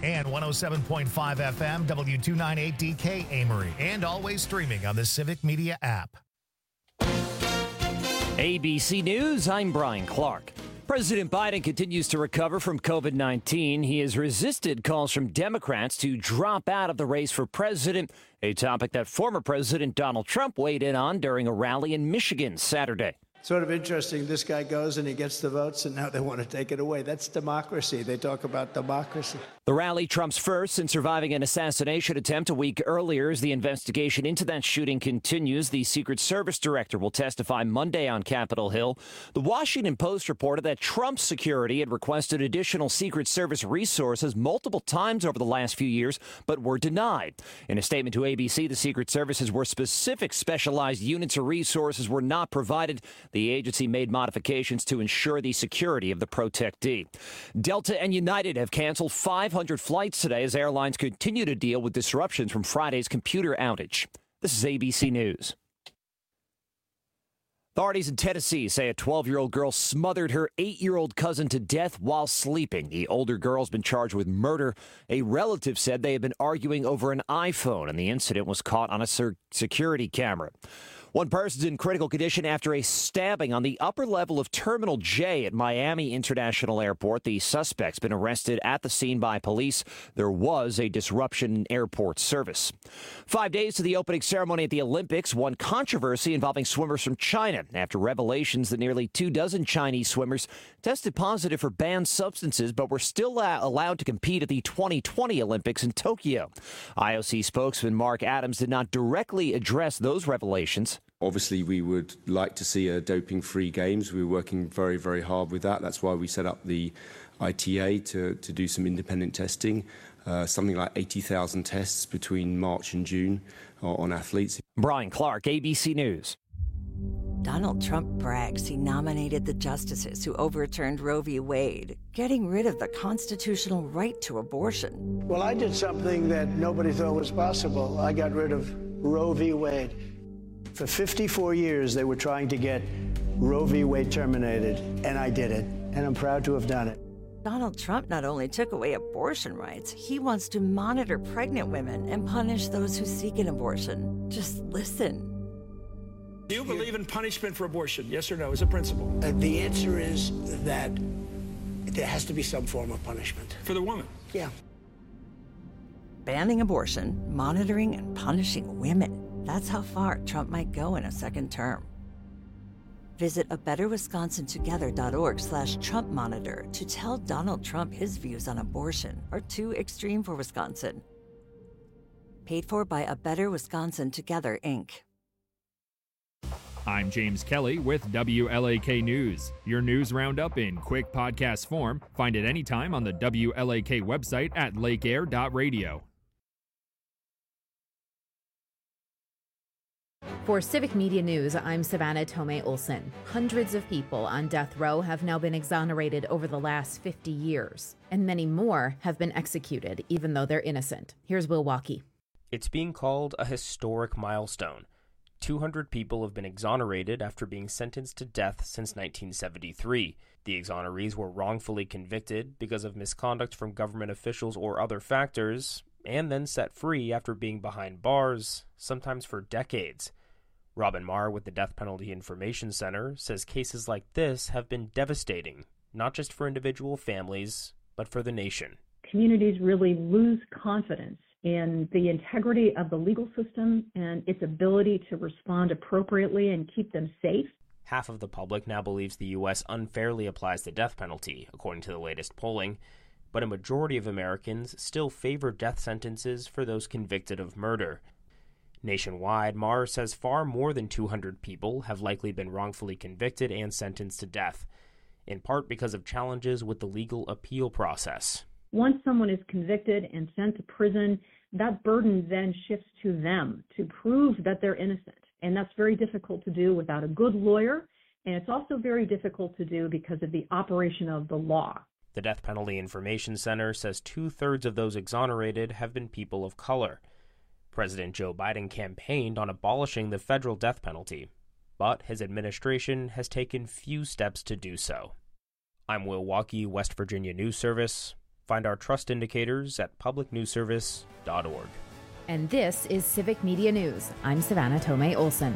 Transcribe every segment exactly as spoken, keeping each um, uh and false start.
And one oh seven point five F M, W two ninety-eight D K Amory. And always streaming on the Civic Media app. A B C News, I'm Brian Clark. President Biden continues to recover from covid nineteen. He has resisted calls from Democrats to drop out of the race for president, a topic that former President Donald Trump weighed in on during a rally in Michigan Saturday. Sort of interesting. This guy goes and he gets the votes, and now they want to take it away. That's democracy. They talk about democracy. The rally, Trump's first since surviving an assassination attempt a week earlier. As the investigation into that shooting continues, the Secret Service director will testify Monday on Capitol Hill. The Washington Post reported that Trump's security had requested additional Secret Service resources multiple times over the last few years, but were denied. In a statement to A B C, the Secret Services where specific specialized units or resources were not provided. The agency made modifications to ensure the security of the protectee. Delta and United have canceled five hundred flights today as airlines continue to deal with disruptions from Friday's computer outage. This is A B C News. Authorities in Tennessee say a twelve-year-old girl smothered her eight-year-old cousin to death while sleeping. The older girl's been charged with murder. A relative said they had been arguing over an iPhone, and the incident was caught on a security camera. One person's in critical condition after a stabbing on the upper level of Terminal J at Miami International Airport. The suspect's been arrested at the scene by police. There was a disruption in airport service. Five days to the opening ceremony at the Olympics, one controversy involving swimmers from China after revelations that nearly two dozen Chinese swimmers tested positive for banned substances but were still allowed to compete at the twenty twenty Olympics in Tokyo. I O C spokesman Mark Adams did not directly address those revelations. Obviously, we would like to see a doping-free games. We're working very, very hard with that. That's why we set up the I T A to, to do some independent testing, uh, something like eighty thousand tests between March and June uh, on athletes. Brian Clark, A B C News. Donald Trump brags he nominated the justices who overturned Roe v. Wade, getting rid of the constitutional right to abortion. Well, I did something that nobody thought was possible. I got rid of Roe v. Wade. For fifty-four years, they were trying to get Roe v. Wade terminated, and I did it, and I'm proud to have done it. Donald Trump not only took away abortion rights, he wants to monitor pregnant women and punish those who seek an abortion. Just listen. Do you believe in punishment for abortion? Yes or no, as a principle? Uh, the answer is that there has to be some form of punishment. For the woman? Yeah. Banning abortion, monitoring and punishing women. That's how far Trump might go in a second term. Visit a better wisconsin together dot org slash Trump monitor to tell Donald Trump his views on abortion are too extreme for Wisconsin. Paid for by A Better Wisconsin Together, Incorporated. I'm James Kelly with W L A K News. Your news roundup in quick podcast form. Find it anytime on the W L A K website at lake air dot radio. For Civic Media News, I'm Savannah Tomei Olson. Hundreds of people on death row have now been exonerated over the last fifty years, and many more have been executed, even though they're innocent. Here's Will Walkie. It's being called a historic milestone. two hundred people have been exonerated after being sentenced to death since nineteen seventy-three. The exonerees were wrongfully convicted because of misconduct from government officials or other factors, and then set free after being behind bars, sometimes for decades. Robin Marr with the Death Penalty Information Center says cases like this have been devastating, not just for individual families, but for the nation. Communities really lose confidence in the integrity of the legal system and its ability to respond appropriately and keep them safe. Half of the public now believes the U S unfairly applies the death penalty, according to the latest polling, but a majority of Americans still favor death sentences for those convicted of murder. Nationwide, Marr says far more than two hundred people have likely been wrongfully convicted and sentenced to death, in part because of challenges with the legal appeal process. Once someone is convicted and sent to prison, that burden then shifts to them to prove that they're innocent. And that's very difficult to do without a good lawyer. And it's also very difficult to do because of the operation of the law. The Death Penalty Information Center says two-thirds of those exonerated have been people of color. President Joe Biden campaigned on abolishing the federal death penalty, but his administration has taken few steps to do so. I'm Will Walkie, West Virginia News Service. Find our trust indicators at public news service dot org. And this is Civic Media News. I'm Savannah Tomei Olson.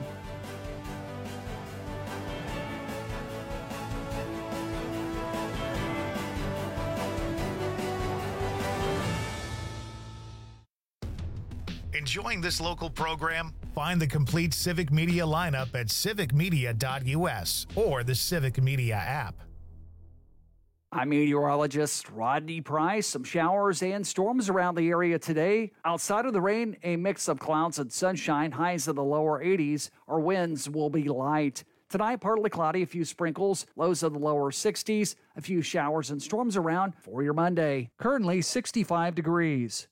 Enjoying this local program? Find the complete Civic Media lineup at civic media dot u s or the Civic Media app. I'm meteorologist Rodney Price. Some showers and storms around the area today. Outside of the rain, a mix of clouds and sunshine, highs in the lower eighties. Our winds will be light. Tonight, partly cloudy, a few sprinkles, lows in the lower sixties, a few showers and storms around for your Monday. Currently sixty-five degrees.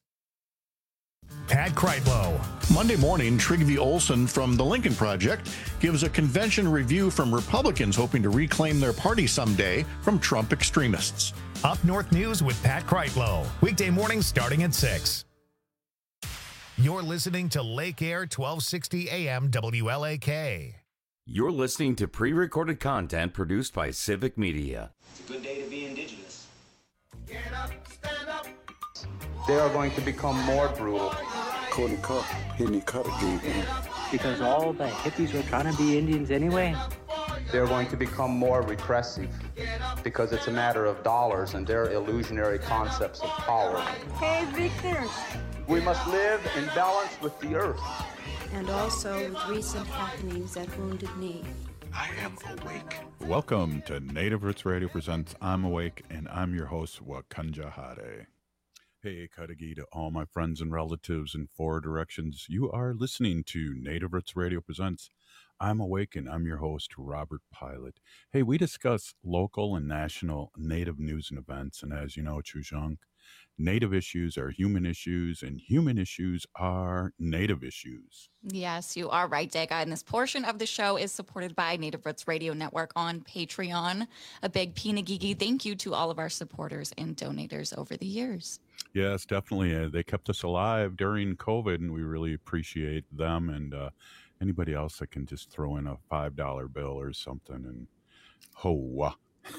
Pat Kreitlow. Monday morning, Trygve Olsen from the Lincoln Project gives a convention review from Republicans hoping to reclaim their party someday from Trump extremists. Up North News with Pat Kreitlow. Weekday mornings starting at six. You're listening to Lake Air twelve sixty A M W L A K. You're listening to pre-recorded content produced by Civic Media. It's a good day to be indigenous. Get up, stand up. They are going to become more brutal. Cody Cup, hitting cut again. Because all the hippies were trying to be Indians anyway. They're going to become more repressive because it's a matter of dollars and their illusionary concepts of power. Hey, Victor. We must live in balance with the earth. And also with recent happenings at Wounded Knee. I am awake. Welcome to Native Roots Radio Presents I'm Awake, and I'm your host, Wakanja Hade. Hey, Kadagi, to all my friends and relatives in four directions. You are listening to Native Roots Radio Presents I'm Awake, and I'm your host, Robert Pilot. Hey, we discuss local and national Native news and events, and as you know, Chujunk, Native issues are human issues, and human issues are Native issues. Yes, you are right, Dega. And this portion of the show is supported by Native Roots Radio Network on Patreon. A big Pinagigi thank you to all of our supporters and donators over the years. Yes, definitely. Uh, they kept us alive during COVID, and we really appreciate them. And uh, anybody else that can just throw in a five dollar bill or something. And ho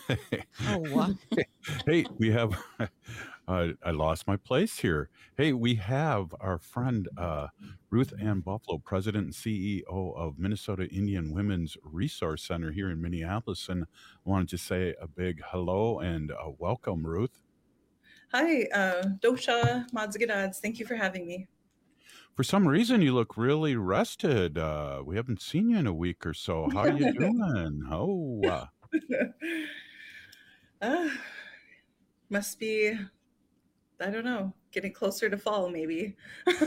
Oh, hey, we have, uh, I lost my place here. Hey, we have our friend uh, Ruth Ann Buffalo, President and C E O of Minnesota Indian Women's Resource Center here in Minneapolis. And I wanted to say a big hello and uh, welcome, Ruth. Hi, uh, Dosha Madzigads. Thank you for having me. For some reason, you look really rested. Uh, we haven't seen you in a week or so. How are you doing? Oh, uh, uh, must be, I don't know, getting closer to fall, maybe.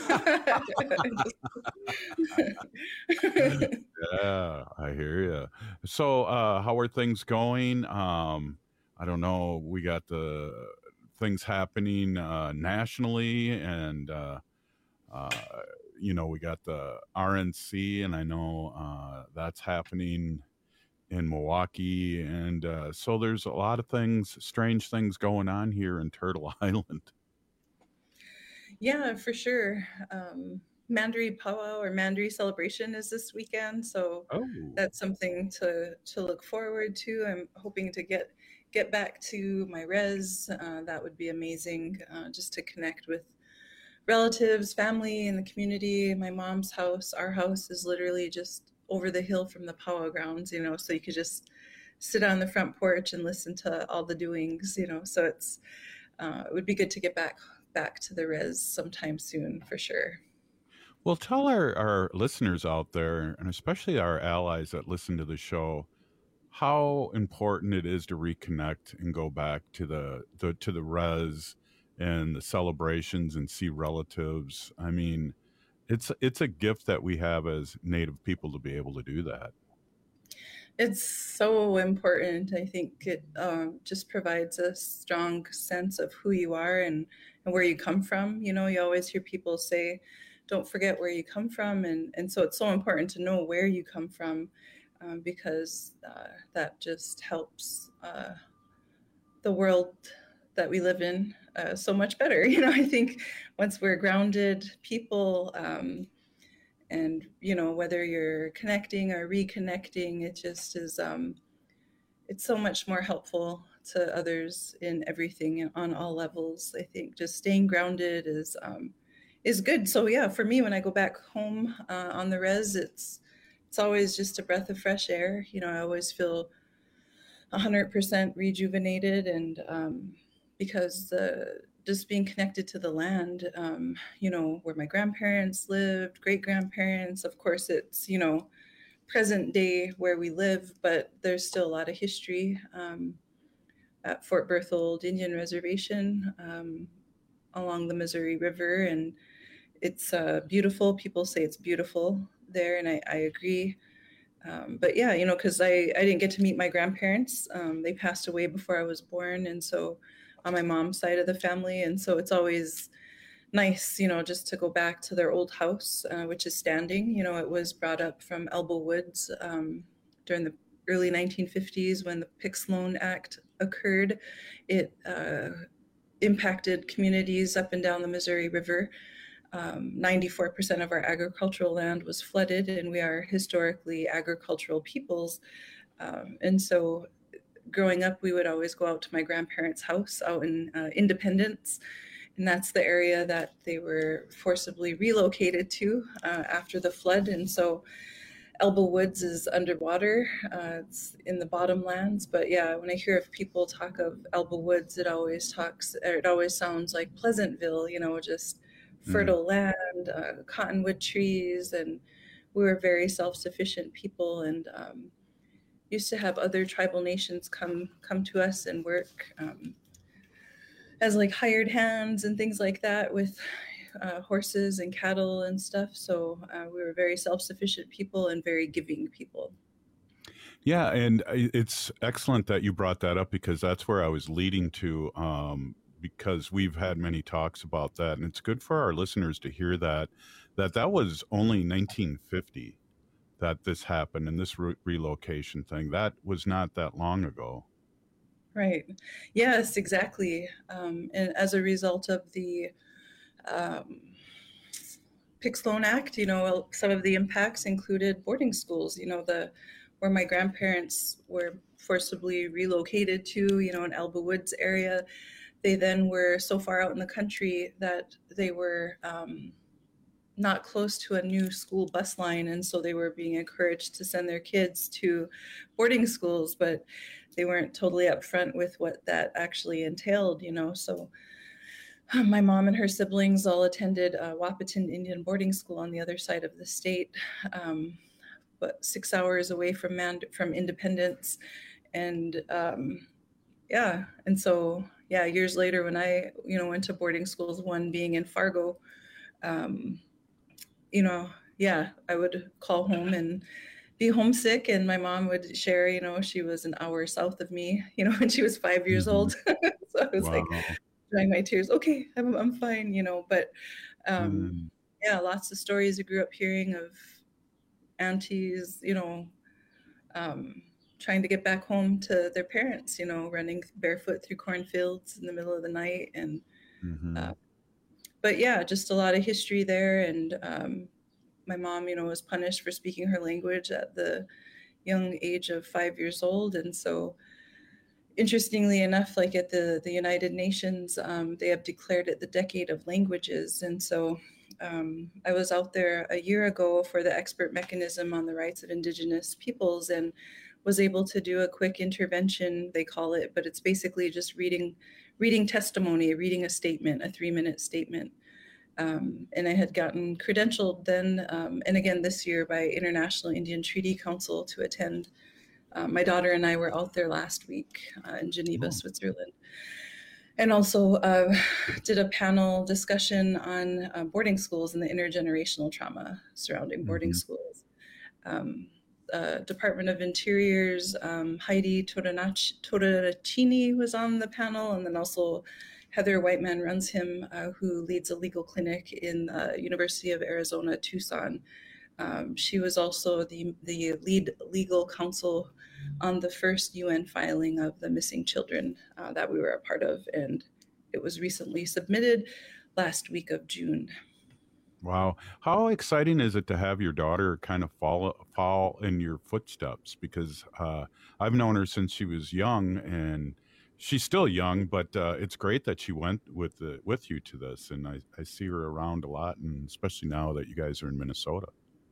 Yeah, I hear you. So, uh, how are things going? Um, I don't know. We got the things happening uh, nationally, and uh, uh, you know, we got the R N C, and I know uh, that's happening in Milwaukee, and uh, so there's a lot of things, strange things going on here in Turtle Island. Yeah, for sure. Um, Mandaree Powwow or Mandaree Celebration is this weekend, so oh. that's something to to look forward to. I'm hoping to get get back to my res. Uh, that would be amazing, uh, just to connect with relatives, family, and the community. My mom's house, our house, is literally just over the hill from the powwow grounds, you know, so you could just sit on the front porch and listen to all the doings, you know, so it's, uh, it would be good to get back, back to the res sometime soon, for sure. Well, tell our, our listeners out there, and especially our allies that listen to the show, how important it is to reconnect and go back to the, the to the res and the celebrations and see relatives. I mean, It's it's a gift that we have as Native people to be able to do that. It's so important. I think it um, just provides a strong sense of who you are and, and where you come from. You know, you always hear people say, don't forget where you come from. And, and so it's so important to know where you come from, um, because uh, that just helps uh, the world that we live in uh, so much better. You know, I think once we're grounded people, um, and, you know, whether you're connecting or reconnecting, it just is, um, it's so much more helpful to others in everything on all levels. I think just staying grounded is um, is good. So yeah, for me, when I go back home uh, on the res, it's it's always just a breath of fresh air. You know, I always feel one hundred percent rejuvenated, and um, because the just being connected to the land, um, you know, where my grandparents lived, great grandparents. Of course, it's, you know, present day where we live, but there's still a lot of history um, at Fort Berthold Indian Reservation um, along the Missouri River. And it's uh, beautiful. People say it's beautiful there, and I, I agree. Um, but yeah, you know, because I, I didn't get to meet my grandparents. Um, they passed away before I was born. And so on my mom's side of the family. And so it's always nice, you know, just to go back to their old house, uh, which is standing. You know, it was brought up from Elbow Woods um, during the early nineteen fifties when the Pix-Loan Act occurred. It uh, impacted communities up and down the Missouri River. Um, ninety-four percent of our agricultural land was flooded, and we are historically agricultural peoples. Um, and so growing up, we would always go out to my grandparents' house out in uh, Independence. And that's the area that they were forcibly relocated to uh, after the flood. And so Elbow Woods is underwater. Uh, it's in the bottomlands. But yeah, when I hear of people talk of Elbow Woods, it always talks, or it always sounds like Pleasantville, you know, just fertile mm-hmm. land, uh, cottonwood trees. And we were very self-sufficient people, and um, used to have other tribal nations come come to us and work um, as like hired hands and things like that with uh, horses and cattle and stuff. So uh, we were very self-sufficient people and very giving people. Yeah, and it's excellent that you brought that up, because that's where I was leading to, um, because we've had many talks about that, and it's good for our listeners to hear that, that that was only nineteen fifty that this happened, and this re- relocation thing, that was not that long ago. Right. Yes, exactly. Um, and as a result of the um, Pix-Loan Act, you know, some of the impacts included boarding schools, you know, the where my grandparents were forcibly relocated to, you know, in Elbow Woods area. They then were so far out in the country that they were um, not close to a new school bus line. And so they were being encouraged to send their kids to boarding schools, but they weren't totally upfront with what that actually entailed, you know. So um, my mom and her siblings all attended uh, Wahpeton Indian Boarding School on the other side of the state, um, but six hours away from Man- from Independence. And um, yeah, and so, yeah, years later when I, you know, went to boarding schools, one being in Fargo, um, you know, yeah, I would call home and be homesick, and my mom would share, you know, she was an hour south of me, you know, when she was five years mm-hmm. old. So I was wow. like drying my tears. Okay, I'm I'm fine, you know. But um, mm. yeah, lots of stories I grew up hearing of aunties, you know, um, trying to get back home to their parents, you know, running barefoot through cornfields in the middle of the night, and. Mm-hmm. Uh, But yeah, just a lot of history there. And um, my mom, you know, was punished for speaking her language at the young age of five years old. And so interestingly enough, like at the, the United Nations, um, they have declared it the decade of languages. And so um, I was out there a year ago for the expert mechanism on the rights of Indigenous peoples, and was able to do a quick intervention, they call it, but it's basically just reading reading testimony, reading a statement, a three-minute statement. Um, and I had gotten credentialed then, um, and again this year by International Indian Treaty Council to attend. Uh, my daughter and I were out there last week uh, in Geneva, oh. Switzerland. And also uh, did a panel discussion on uh, boarding schools and the intergenerational trauma surrounding boarding mm-hmm. schools. Um, Uh, Department of Interior's um, Heidi Tortoracini was on the panel, and then also Heather Whiteman runs him, uh, who leads a legal clinic in the uh, University of Arizona, Tucson. Um, she was also the, the lead legal counsel on the first U N filing of the missing children uh, that we were a part of, and it was recently submitted last week of June. Wow. How exciting is it to have your daughter kind of follow, fall in your footsteps? Because uh, I've known her since she was young, and she's still young, but uh, it's great that she went with the, with you to this, and I, I see her around a lot, and especially now that you guys are in Minnesota.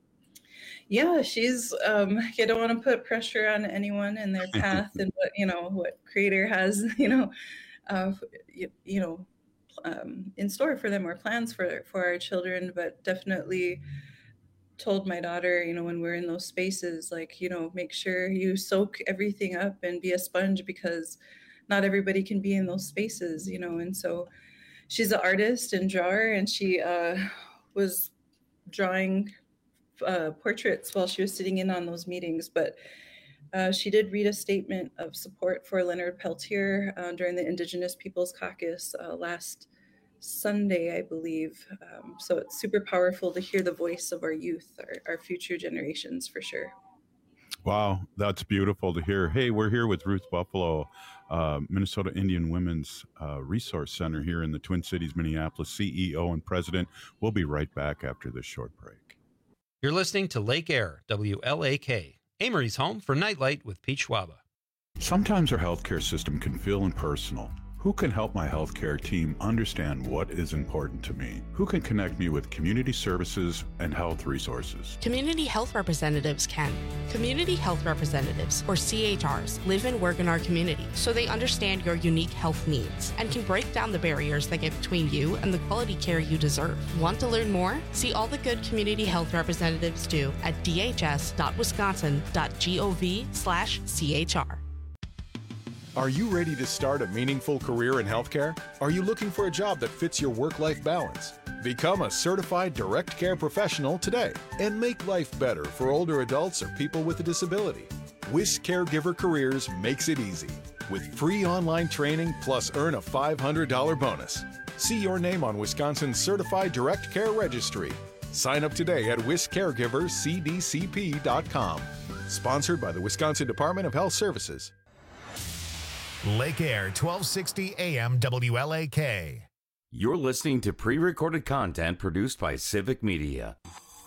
Yeah, she's. Um, you don't want to put pressure on anyone in their path and what you know what Creator has you know, uh, you, you know, um, in store for them or plans for for our children. But definitely told my daughter, you know, when we're in those spaces, like you know, make sure you soak everything up and be a sponge because not everybody can be in those spaces, you know. And so she's an artist and drawer, and she uh, was drawing uh, portraits while she was sitting in on those meetings. But uh, she did read a statement of support for Leonard Peltier uh, during the Indigenous Peoples Caucus uh, last Sunday, I believe. Um, so it's super powerful to hear the voice of our youth, our, our future generations, for sure. Wow, that's beautiful to hear. Hey, we're here with Ruth Buffalo, uh, Minnesota Indian Women's uh, Resource Center here in the Twin Cities, Minneapolis, C E O and president. We'll be right back after this short break. You're listening to Lake Air, W L A K, Amory's home for Nightlight with Pete Schwaba. Sometimes our healthcare system can feel impersonal. Who can help my healthcare team understand what is important to me? Who can connect me with community services and health resources? Community health representatives can. Community health representatives, or C H Rs, live and work in our community, so they understand your unique health needs and can break down the barriers that get between you and the quality care you deserve. Want to learn more? See all the good community health representatives do at d h s dot wisconsin dot gov slash c h r. Are you ready to start a meaningful career in healthcare? Are you looking for a job that fits your work-life balance? Become a certified direct care professional today and make life better for older adults or people with a disability. WIS Caregiver Careers makes it easy with free online training plus earn a five hundred dollars bonus. See your name on Wisconsin's Certified Direct Care Registry. Sign up today at wis caregiver c d c p dot com. Sponsored by the Wisconsin Department of Health Services. Lake Air, twelve sixty A M W L A K. You're listening to pre-recorded content produced by Civic Media.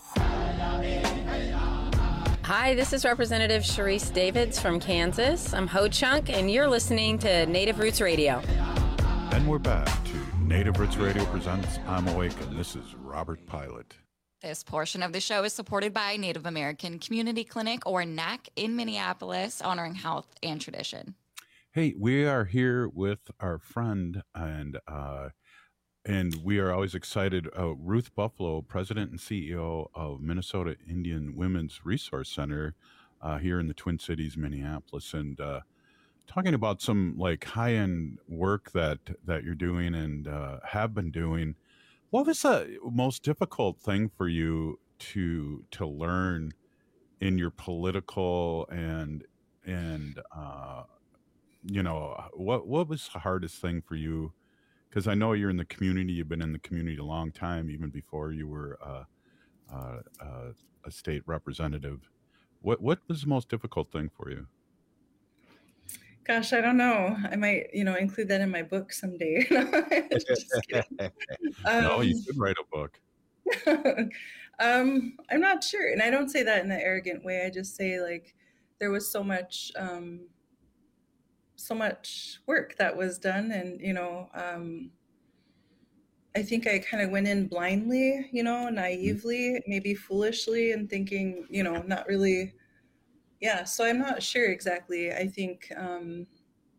Hi, this is Representative Sharice Davids from Kansas. I'm Ho Chunk, and you're listening to Native Roots Radio. And we're back to Native Roots Radio presents I'm Awake, and this is Robert Pilot. This portion of the show is supported by Native American Community Clinic, or N A C, in Minneapolis, honoring health and tradition. Hey, we are here with our friend, and uh, and we are always excited. Uh, Ruth Buffalo, President and C E O of Minnesota Indian Women's Resource Center uh, here in the Twin Cities, Minneapolis, and uh, talking about some like high-end work that that you're doing and uh, have been doing. What was the most difficult thing for you to to learn in your political and and uh, you know, what what was the hardest thing for you? Because I know you're in the community. You've been in the community a long time, even before you were uh, uh, uh, a state representative. What what was the most difficult thing for you? Gosh, I don't know. I might, you know, include that in my book someday. Just kidding. No, Um, you should write a book. um, I'm not sure, and I don't say that in an arrogant way. I just say like there was so much. Um, so much work that was done, and you know um I think I kind of went in blindly, you know naively, maybe foolishly, and thinking, you know not really, yeah so I'm not sure exactly. I think um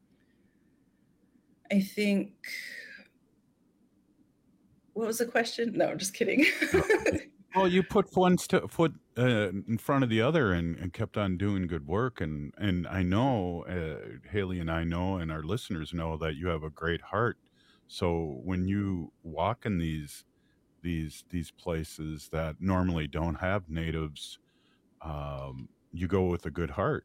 I think what was the question? No, just kidding. Well, you put one st- foot uh, in front of the other and, and kept on doing good work. And, and I know, uh, Haley and I know, and our listeners know that you have a great heart. So when you walk in these these these places that normally don't have natives, um, you go with a good heart.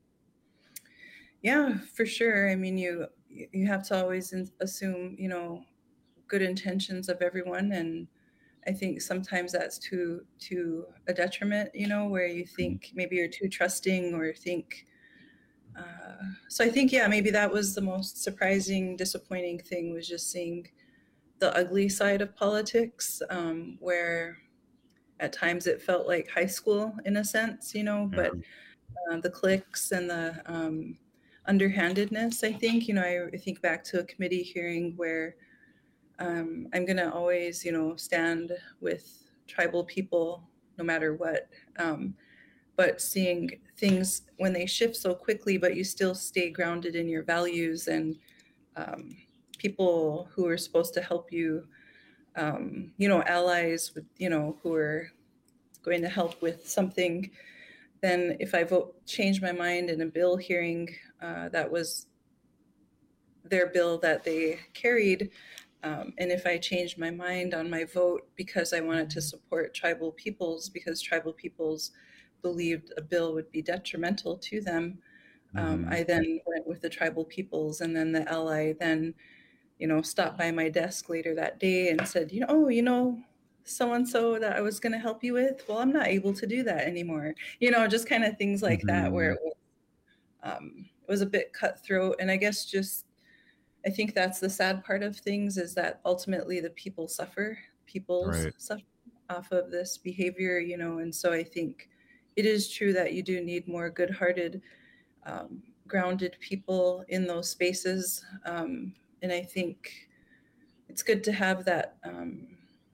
Yeah, for sure. I mean, you you have to always in- assume, you know, good intentions of everyone, and I think sometimes that's to to a detriment, you know, where you think maybe you're too trusting or think. Uh, so I think, yeah, maybe that was the most surprising, disappointing thing, was just seeing the ugly side of politics, um, where at times it felt like high school in a sense, you know, but uh, the cliques and the um, underhandedness, I think. You know, I, I think back to a committee hearing where um, I'm going to always, you know, stand with tribal people no matter what. Um, but seeing things when they shift so quickly, but you still stay grounded in your values, and um, people who are supposed to help you, um, you know, allies with, you know, who are going to help with something, then if I vote, change my mind in a bill hearing uh, that was their bill that they carried, um, and if I changed my mind on my vote because I wanted to support tribal peoples, because tribal peoples believed a bill would be detrimental to them, um, Mhm. I then went with the tribal peoples, and then the ally then, you know, stopped by my desk later that day and said, you know, oh, you know, so-and-so that I was going to help you with, well, I'm not able to do that anymore. You know, just kind of things like that, where it was, um, it was a bit cutthroat. And I guess just, I think that's the sad part of things, is that ultimately the people suffer, peoples Right. suffer off of this behavior, you know, and so I think it is true that you do need more good-hearted, um, grounded people in those spaces. Um, and I think it's good to have that, um,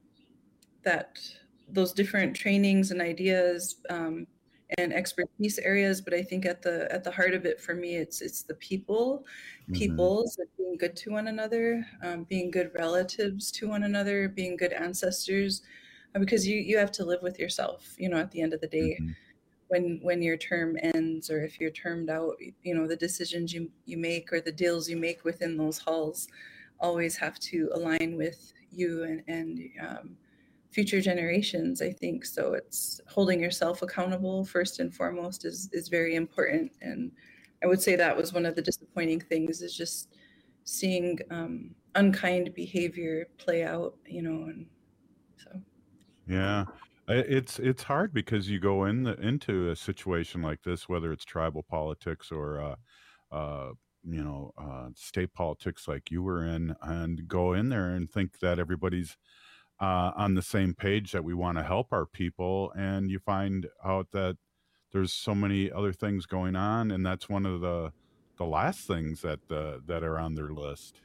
that those different trainings and ideas um, and expertise areas. But I think at the at the heart of it for me, it's it's the people, Mhm. peoples, and being good to one another, um, being good relatives to one another, being good ancestors, uh, because you you have to live with yourself. You know, at the end of the day, Mhm. when when your term ends, or if you're termed out, you know, the decisions you you make or the deals you make within those halls always have to align with you and and um, future generations, I think. So it's holding yourself accountable first and foremost is is very important. And I would say that was one of the disappointing things, is just seeing um, unkind behavior play out, you know, and so. Yeah. I- It's it's hard because you go in the, into a situation like this, whether it's tribal politics or uh, uh, you know uh, state politics like you were in, and go in there and think that everybody's uh, on the same page, that we want to help our people, and you find out that there's so many other things going on, and that's one of the the last things that uh, that are on their list.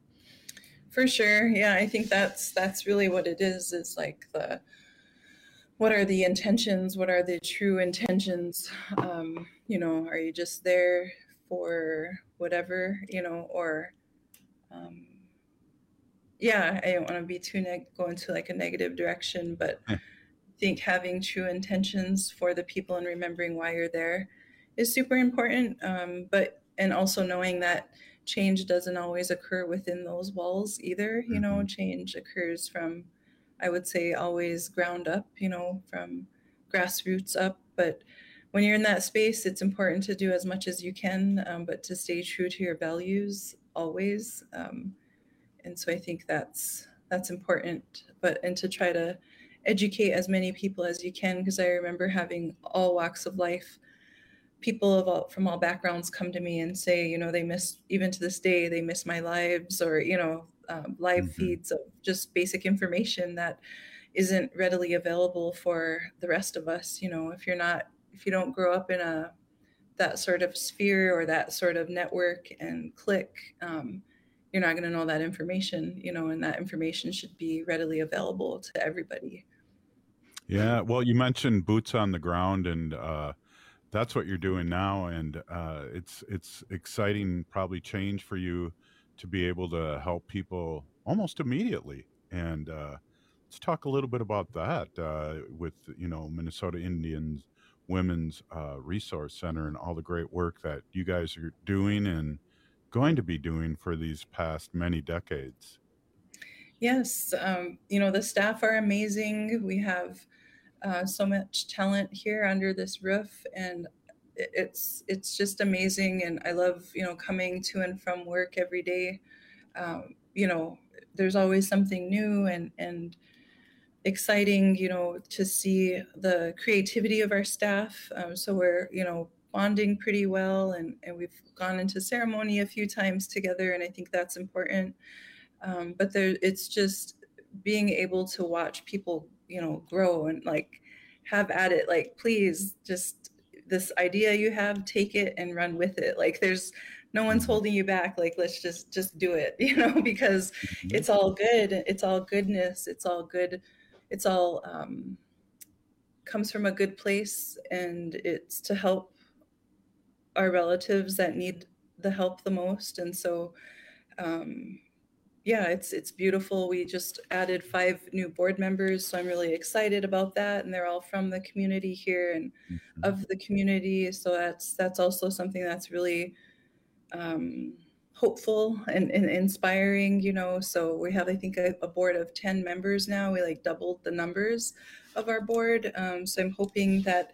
For sure. Yeah, I think that's that's really what it is, is like the what are the intentions? What are the true intentions? Um, you know, are you just there for whatever, you know, or um, yeah, I don't want to be too neg- go into like a negative direction, but I think having true intentions for the people and remembering why you're there is super important. Um, but and also knowing that change doesn't always occur within those walls either. You know, change occurs from, I would say, always ground up. You know, from grassroots up. But when you're in that space, it's important to do as much as you can, um, but to stay true to your values always. Um, and so I think that's that's important. But and to try to educate as many people as you can, because I remember having all walks of life, people of all from all backgrounds come to me and say, you know, they miss, even to this day, they miss my lives, or you know, um, live Mhm. feeds of just basic information that isn't readily available for the rest of us. You know, if you're not, if you don't grow up in a that sort of sphere or that sort of network and click, um, you're not going to know that information, you know, and that information should be readily available to everybody. Yeah, well, you mentioned boots on the ground, and uh, that's what you're doing now, and uh, it's it's exciting, probably change for you to be able to help people almost immediately. And uh, let's talk a little bit about that uh, with you know Minnesota Indians Women's uh, Resource Center and all the great work that you guys are doing and going to be doing for these past many decades. Yes, um, you know, the staff are amazing. We have uh, so much talent here under this roof, and i- it's it's just amazing. And I love, you know, coming to and from work every day. Um, you know, there's always something new and and exciting, you know, to see the creativity of our staff. Um, so we're, you know, bonding pretty well, and and we've gone into ceremony a few times together, and I think that's important. Um, but there, it's just being able to watch people, you know, grow and like have at it. Like, please, just this idea you have, take it and run with it. Like, there's no one's holding you back. Like, let's just, just do it, you know, because mm-hmm. it's all good. It's all goodness. It's all good. It's all, um, comes from a good place, and it's to help our relatives that need the help the most. And so, um, yeah, it's it's beautiful. We just added five new board members, so I'm really excited about that. And they're all from the community here and mm-hmm. of the community. So that's that's also something that's really um, hopeful and, and inspiring, you know. So we have, I think, a, a board of ten members now. We like doubled the numbers of our board. Um, so I'm hoping that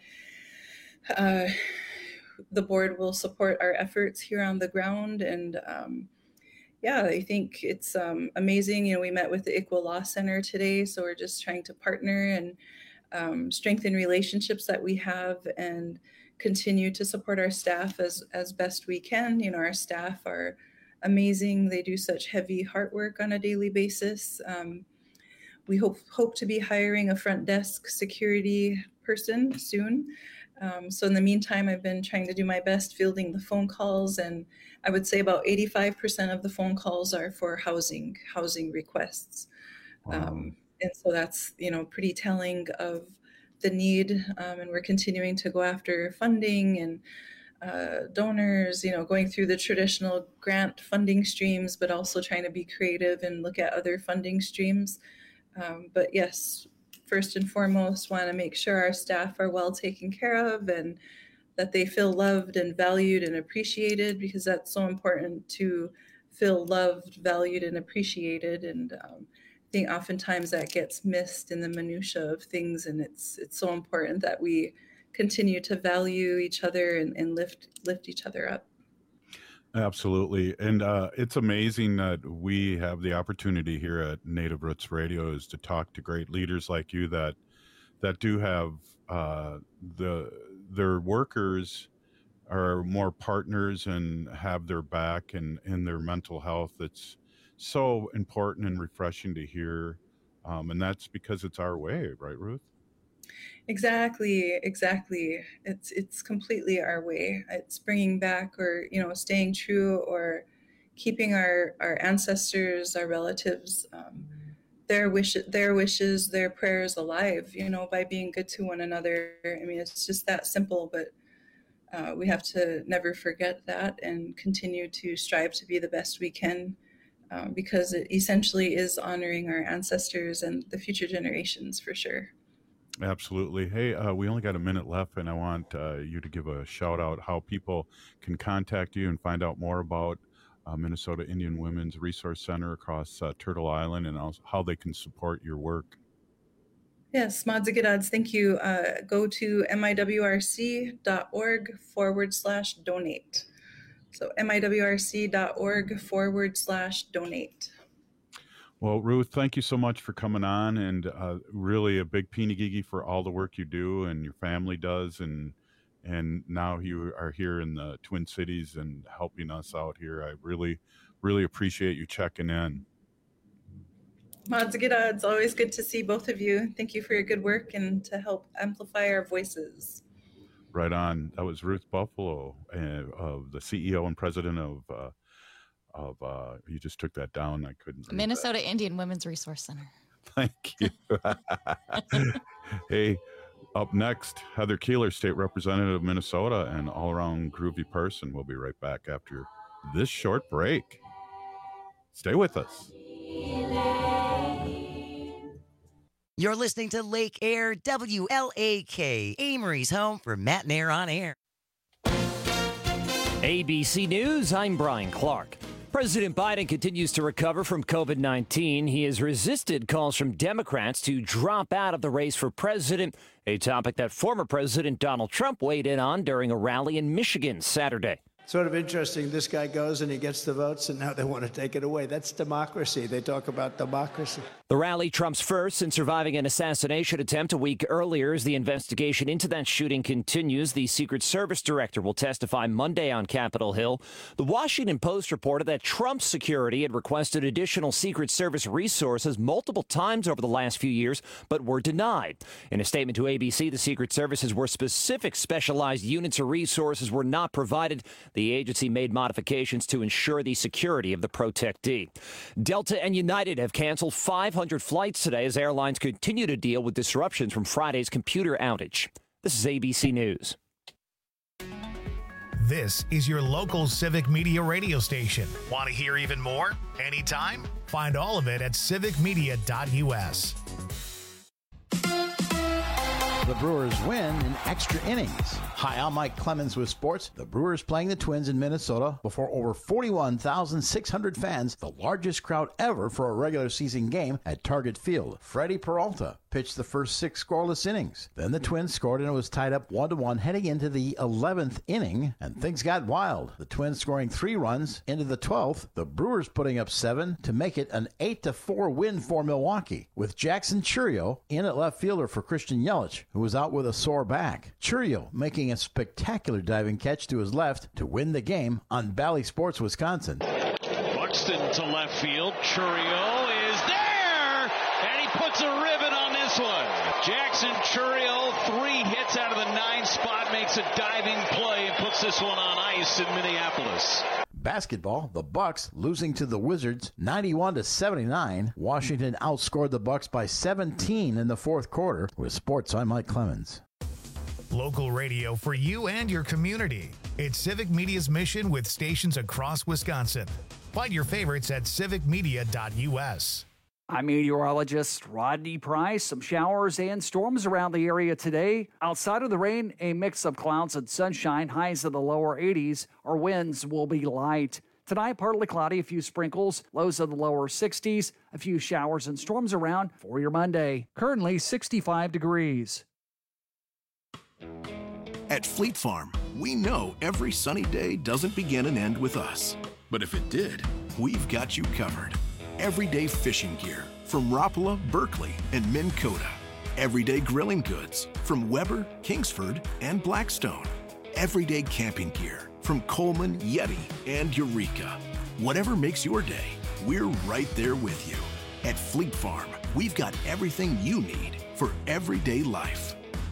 uh, the board will support our efforts here on the ground. And um, yeah, I think it's um, amazing. You know, we met with the Equal Law Center today, so we're just trying to partner and um, strengthen relationships that we have and continue to support our staff as, as best we can. You know, our staff are amazing. They do such heavy heart work on a daily basis. Um, we hope hope to be hiring a front desk security person soon. Um, so in the meantime, I've been trying to do my best fielding the phone calls, and I would say about eighty-five percent of the phone calls are for housing, housing requests. Wow. Um, and so that's, you know, pretty telling of the need. Um, and we're continuing to go after funding and uh, donors, you know, going through the traditional grant funding streams, but also trying to be creative and look at other funding streams. Um, but yes, first and foremost, want to make sure our staff are well taken care of and that they feel loved and valued and appreciated, because that's so important to feel loved, valued, and appreciated. And um, I think oftentimes that gets missed in the minutia of things, and it's it's so important that we continue to value each other and, and lift lift each other up. Absolutely. And uh, it's amazing that we have the opportunity here at Native Roots Radio is to talk to great leaders like you that that do have uh, the their workers are more partners and have their back and in their mental health. It's so important and refreshing to hear. Um, and that's because it's our way, right, Ruth? Exactly, exactly. It's it's completely our way. It's bringing back, or, you know, staying true, or keeping our, our ancestors, our relatives, um, their wish, their wishes, their prayers alive, you know, by being good to one another. I mean, it's just that simple, but uh, we have to never forget that and continue to strive to be the best we can, um, because it essentially is honoring our ancestors and the future generations for sure. Absolutely. Hey, uh, we only got a minute left, and I want uh, you to give a shout out how people can contact you and find out more about uh, Minnesota Indian Women's Resource Center across uh, Turtle Island, and also how they can support your work. Yes, Madzigadadz, thank you. Uh, go to miwrc.org forward slash donate. So miwrc.org forward slash donate. Well, Ruth, thank you so much for coming on, and uh, really a big Pinigigi for all the work you do and your family does, and and now you are here in the Twin Cities and helping us out here. I really, really appreciate you checking in. Madzigadadz, it's always good to see both of you. Thank you for your good work and to help amplify our voices. Right on. That was Ruth Buffalo, uh, of the C E O and president of uh, Of uh, you just took that down. I couldn't. Minnesota Indian Women's Resource Center. Thank you. Hey, up next, Heather Keeler, State Representative of Minnesota and all-around groovy person. We'll be right back after this short break. Stay with us. You're listening to Lake Air, W L A K, Amory's home for Matt and Air on Air. A B C News, I'm Brian Clark. President Biden continues to recover from COVID nineteen. He has resisted calls from Democrats to drop out of the race for president, a topic that former President Donald Trump weighed in on during a rally in Michigan Saturday. Sort of interesting. This guy goes and he gets the votes, and now they want to take it away. That's democracy. They talk about democracy. The rally, Trump's first in surviving an assassination attempt a week earlier. As the investigation into that shooting continues, the Secret Service director will testify Monday on Capitol Hill. The Washington Post reported that Trump's security had requested additional Secret Service resources multiple times over the last few years, but were denied. In a statement to A B C, the Secret Service says where specific specialized units or resources were not provided, The agency made modifications to ensure the security of the protectee. Delta and United have canceled five hundred flights today as airlines continue to deal with disruptions from Friday's computer outage. This is A B C News. This is your local Civic Media radio station. Want to hear even more? Anytime? Find all of it at civic media dot U S. The Brewers win in extra innings. Hi, I'm Mike Clemens with sports. The Brewers playing the Twins in Minnesota before over forty-one thousand six hundred fans, the largest crowd ever for a regular season game at Target Field. Freddie Peralta pitched the first six scoreless innings. Then the Twins scored and it was tied up one to one heading into the eleventh inning, and things got wild. The Twins scoring three runs into the twelfth, the Brewers putting up seven to make it an eight to four win for Milwaukee, with Jackson Chourio in at left fielder for Christian Yelich, who was out with a sore back. Chourio making a spectacular diving catch to his left to win the game on Bally Sports Wisconsin. Buxton to left field. Chourio is there, and he puts a ribbon on this one. Jackson Chourio, three hits out of the nine spot, makes a diving play and puts this one on ice in Minneapolis. Basketball, the Bucks losing to the Wizards ninety-one to seventy-nine. Washington outscored the Bucks by seventeen in the fourth quarter. With sports, I'm Mike Clemens. Local radio for you and your community. It's Civic Media's mission with stations across Wisconsin. Find your favorites at civic media dot U S. I'm meteorologist Rodney Price. Some showers and storms around the area today. Outside of the rain, a mix of clouds and sunshine, highs in the lower eighties. Our winds will be light. Tonight, partly cloudy, a few sprinkles, lows in the lower sixties, a few showers and storms around for your Monday. Currently sixty-five degrees. At Fleet Farm, we know every sunny day doesn't begin and end with us. But if it did, we've got you covered. Everyday fishing gear from Rapala, Berkeley, and Minn Kota. Everyday grilling goods from Weber, Kingsford, and Blackstone. Everyday camping gear from Coleman, Yeti, and Eureka. Whatever makes your day, we're right there with you. At Fleet Farm, we've got everything you need for everyday life.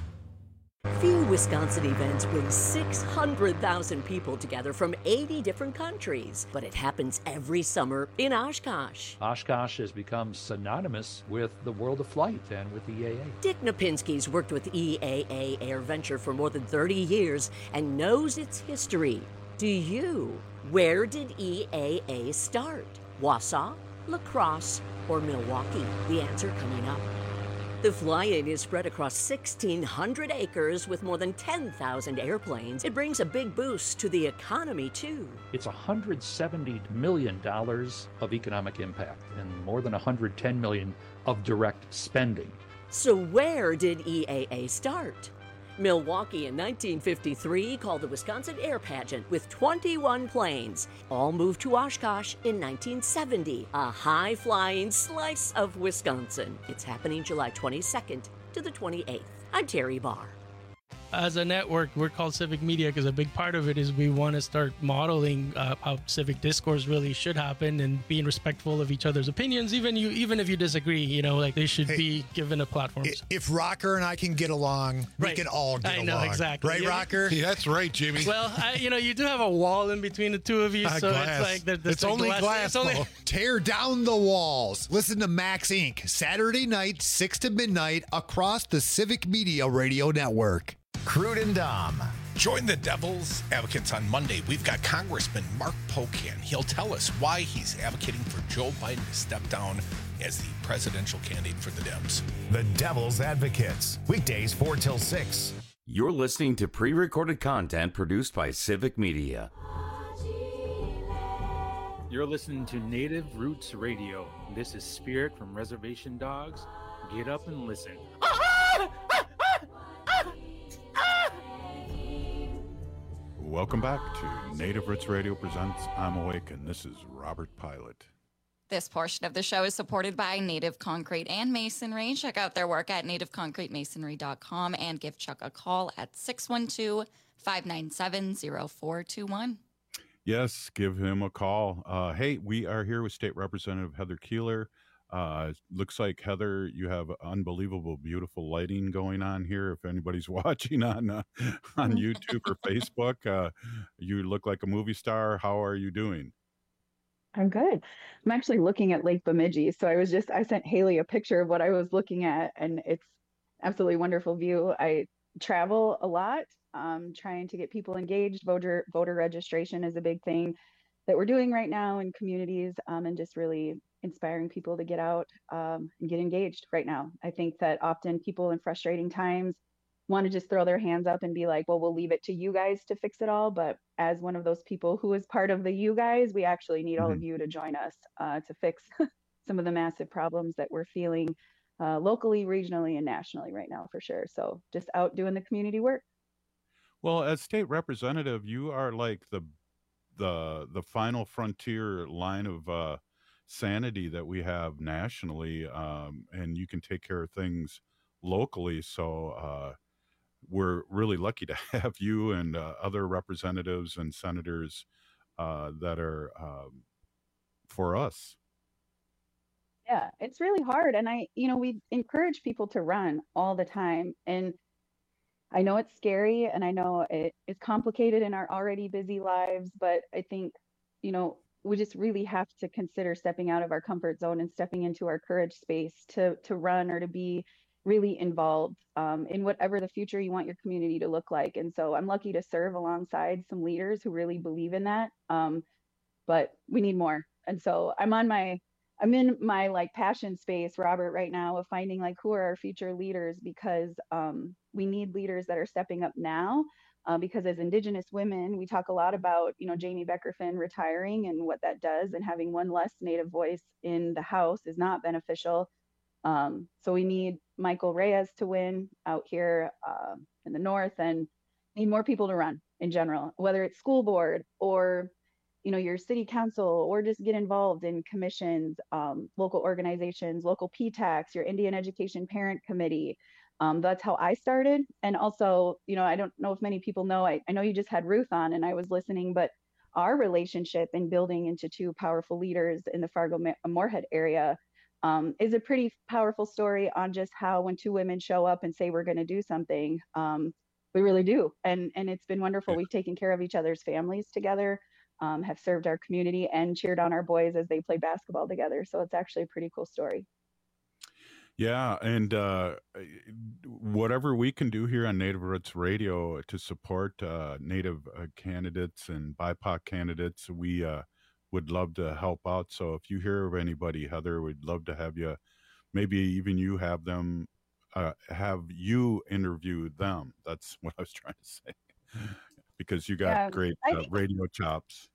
Few Wisconsin events bring six hundred thousand people together from eighty different countries, but it happens every summer in Oshkosh. Oshkosh has become synonymous with the world of flight and with E A A. Dick Napinski's worked with E A A Air Venture for more than thirty years and knows its history. Do you? Where did E A A start? Wausau, La Crosse, or Milwaukee? The answer coming up. The fly-in is spread across sixteen hundred acres with more than ten thousand airplanes. It brings a big boost to the economy, too. It's one hundred seventy million dollars of economic impact and more than one hundred ten million dollars of direct spending. So where did E A A start? Milwaukee in nineteen fifty-three called the Wisconsin Air Pageant with twenty-one planes. All moved to Oshkosh in nineteen seventy, a high-flying slice of Wisconsin. It's happening July twenty-second to the twenty-eighth. I'm Terry Barr. As a network, we're called Civic Media because a big part of it is we want to start modeling uh, how civic discourse really should happen and being respectful of each other's opinions. Even you, even if you disagree, you know, like they should hey, be given a platform. If Rocker and I can get along, right. we can all get I along. know, exactly. Right, yeah. Rocker? Yeah, that's right, Jimmy. Well, I, you know, you do have a wall in between the two of you, uh, so glass. it's like the, the it's only glass. glass it's only... Tear down the walls. Listen to Max Incorporated. Saturday night, six to midnight, across the Civic Media Radio Network. Crude and Dom. Join the Devil's Advocates on Monday. We've got Congressman Mark Pocan. He'll tell us why he's advocating for Joe Biden to step down as the presidential candidate for the Dems. The Devil's Advocates. Weekdays four till six. You're listening to pre-recorded content produced by Civic Media. You're listening to Native Roots Radio. This is Spirit from Reservation Dogs. Get up and listen. Welcome back to Native Roots Radio presents I'm Awake, and this is Robert Pilot. This portion of the show is supported by Native Concrete and Masonry. Check out their work at native concrete masonry dot com and give Chuck a call at six one two, five nine seven, zero four two one. Yes, give him a call. Uh, hey, we are here with State Representative Heather Keeler. Uh, looks like, Heather, you have unbelievable, beautiful lighting going on here. If anybody's watching on uh, on YouTube or Facebook, uh, you look like a movie star. How are you doing? I'm good. I'm actually looking at Lake Bemidji. So I was just, I sent Haley a picture of what I was looking at, and it's absolutely wonderful view. I travel a lot, um, trying to get people engaged. Voter voter registration is a big thing that we're doing right now in communities, um, and just really inspiring people to get out um, and get engaged right now. I think that often people in frustrating times want to just throw their hands up and be like, well, we'll leave it to you guys to fix it all. But as one of those people who is part of the you guys, we actually need all of you to join us uh, to fix some of the massive problems that we're feeling uh, locally, regionally, and nationally right now, for sure. So just out doing the community work. Well, as state representative, you are like the the the final frontier line of uh, sanity that we have nationally, um, and you can take care of things locally. So uh, we're really lucky to have you and uh, other representatives and senators uh, that are um, for us. Yeah, it's really hard. And I, you know, we encourage people to run all the time. And I know it's scary, and I know it is complicated in our already busy lives, but I think, you know, we just really have to consider stepping out of our comfort zone and stepping into our courage space to to run or to be really involved um, in whatever the future you want your community to look like. And so I'm lucky to serve alongside some leaders who really believe in that. Um, but we need more. And so I'm on my, I'm in my like passion space, Robert, right now of finding like who are our future leaders, because um, we need leaders that are stepping up now. Uh, because as Indigenous women, we talk a lot about, you know, Jamie Becker-Finn retiring and what that does, and having one less Native voice in the House is not beneficial. Um, so we need Michael Reyes to win out here uh, in the North, and need more people to run in general, whether it's school board or, you know, your city council, or just get involved in commissions, um, local organizations, local P TACs, your Indian Education Parent Committee. Um, that's how I started. And also, you know, I don't know if many people know, I, I know you just had Ruth on and I was listening, but our relationship in building into two powerful leaders in the Fargo-Moorhead area um, is a pretty powerful story on just how when two women show up and say we're going to do something, um, we really do. And, and it's been wonderful. We've taken care of each other's families together, um, have served our community, and cheered on our boys as they play basketball together. So it's actually a pretty cool story. Yeah, and uh, whatever we can do here on Native Roots Radio to support uh, Native uh, candidates and B I P O C candidates, we uh, would love to help out. So if you hear of anybody, Heather, we'd love to have you, maybe even you have them, uh, have you interview them. That's what I was trying to say, because you got Yeah, great I uh, think- radio chops.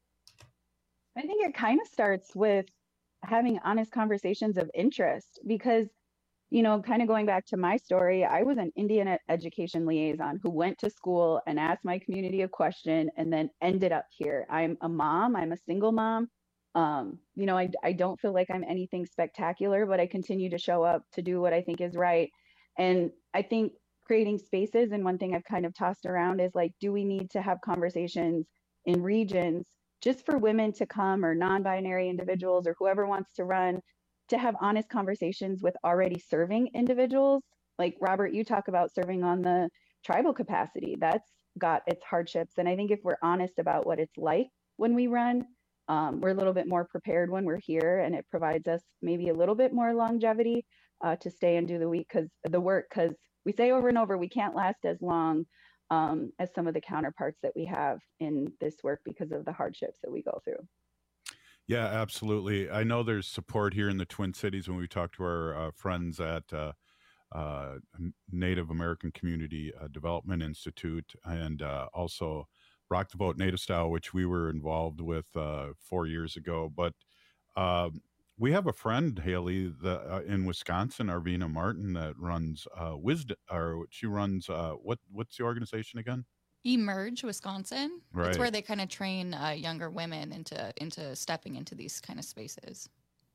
I think it kind of starts with having honest conversations of interest, because, you know, kind of going back to my story, I was an Indian ed- education liaison who went to school and asked my community a question and then ended up here. I'm a mom, I'm a single mom. Um, you know, I, I don't feel like I'm anything spectacular, but I continue to show up to do what I think is right. And I think creating spaces, and one thing I've kind of tossed around is like, do we need to have conversations in regions just for women to come, or non-binary individuals, or whoever wants to run, to have honest conversations with already serving individuals? Like, Robert, you talk about serving on the tribal capacity. That's got its hardships. And I think if we're honest about what it's like when we run, um, we're a little bit more prepared when we're here, and it provides us maybe a little bit more longevity uh, to stay and do the week, because the work, because we say over and over, we can't last as long um, as some of the counterparts that we have in this work because of the hardships that we go through. Yeah, absolutely. I know there's support here in the Twin Cities when we talk to our uh, friends at uh, uh, Native American Community uh, Development Institute, and uh, also Rock the Vote Native Style, which we were involved with uh, four years ago. But uh, we have a friend, Haley, the, uh, in Wisconsin, Arvina Martin, that runs uh, Wisdom, or she runs, uh, what what's the organization again? Emerge Wisconsin. Right. It's where they kind of train uh, younger women into into stepping into these kind of spaces.